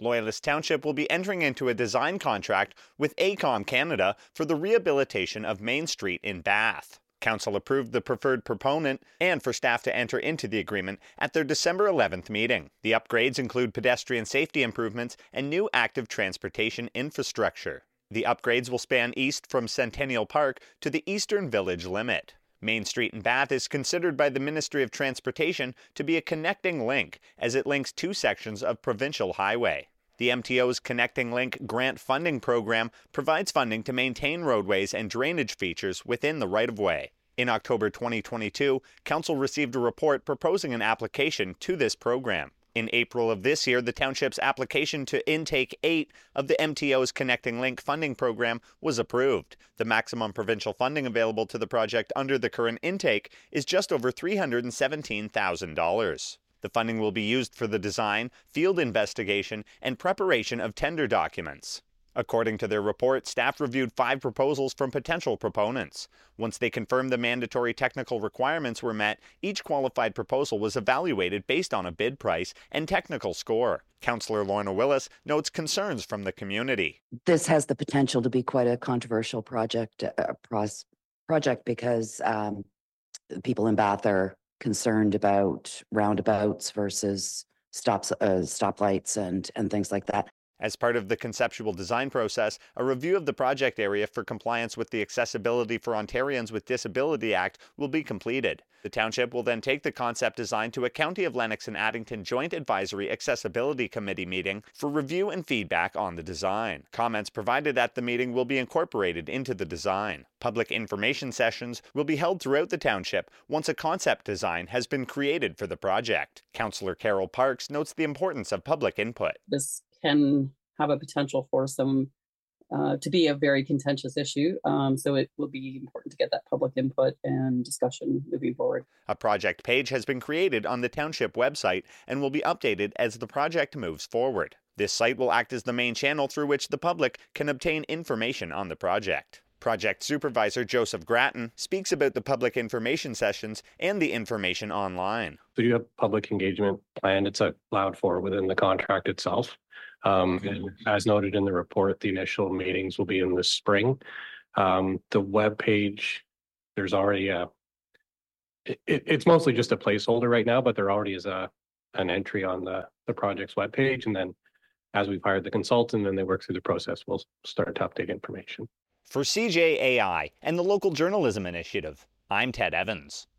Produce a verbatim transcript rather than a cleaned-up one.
Loyalist Township will be entering into a design contract with AECOM Canada for the rehabilitation of Main Street in Bath. Council approved the preferred proponent and for staff to enter into the agreement at their December eleventh meeting. The upgrades include pedestrian safety improvements and new active transportation infrastructure. The upgrades will span east from Centennial Park to the Eastern Village limit. Main Street in Bath is considered by the Ministry of Transportation to be a connecting link as it links two sections of provincial highway. The M T O's Connecting Link grant funding program provides funding to maintain roadways and drainage features within the right-of-way. In October twenty twenty-two, Council received a report proposing an application to this program. In April of this year, the Township's application to Intake eight of the M T O's Connecting Link funding program was approved. The maximum provincial funding available to the project under the current intake is just over three hundred seventeen thousand dollars. The funding will be used for the design, field investigation, and preparation of tender documents. According to their report, staff reviewed five proposals from potential proponents. Once they confirmed the mandatory technical requirements were met, each qualified proposal was evaluated based on a bid price and technical score. Councillor Lorna Willis notes concerns from the community. This has the potential to be quite a controversial project, uh, pros- project because um, people in Bath are concerned about roundabouts versus stops, uh, stoplights and, and things like that. As part of the conceptual design process, a review of the project area for compliance with the Accessibility for Ontarians with Disability Act will be completed. The Township will then take the concept design to a County of Lennox and Addington Joint Advisory Accessibility Committee meeting for review and feedback on the design. Comments provided at the meeting will be incorporated into the design. Public information sessions will be held throughout the Township once a concept design has been created for the project. Councillor Carol Parks notes the importance of public input. This can have a potential for some uh, to be a very contentious issue. Um, so it will be important to get that public input and discussion moving forward. A project page has been created on the Township website and will be updated as the project moves forward. This site will act as the main channel through which the public can obtain information on the project. Project Supervisor Joseph Grattan speaks about the public information sessions and the information online. So you have public engagement planned. It's allowed for within the contract itself. Um, and as noted in the report, the initial meetings will be in the spring. Um, the web page, there's already a, it, it's mostly just a placeholder right now, but there already is a an entry on the, the project's web page. And then as we've hired the consultant and they work through the process, we'll start to update information. For C J A I and the Local Journalism Initiative, I'm Ted Evans.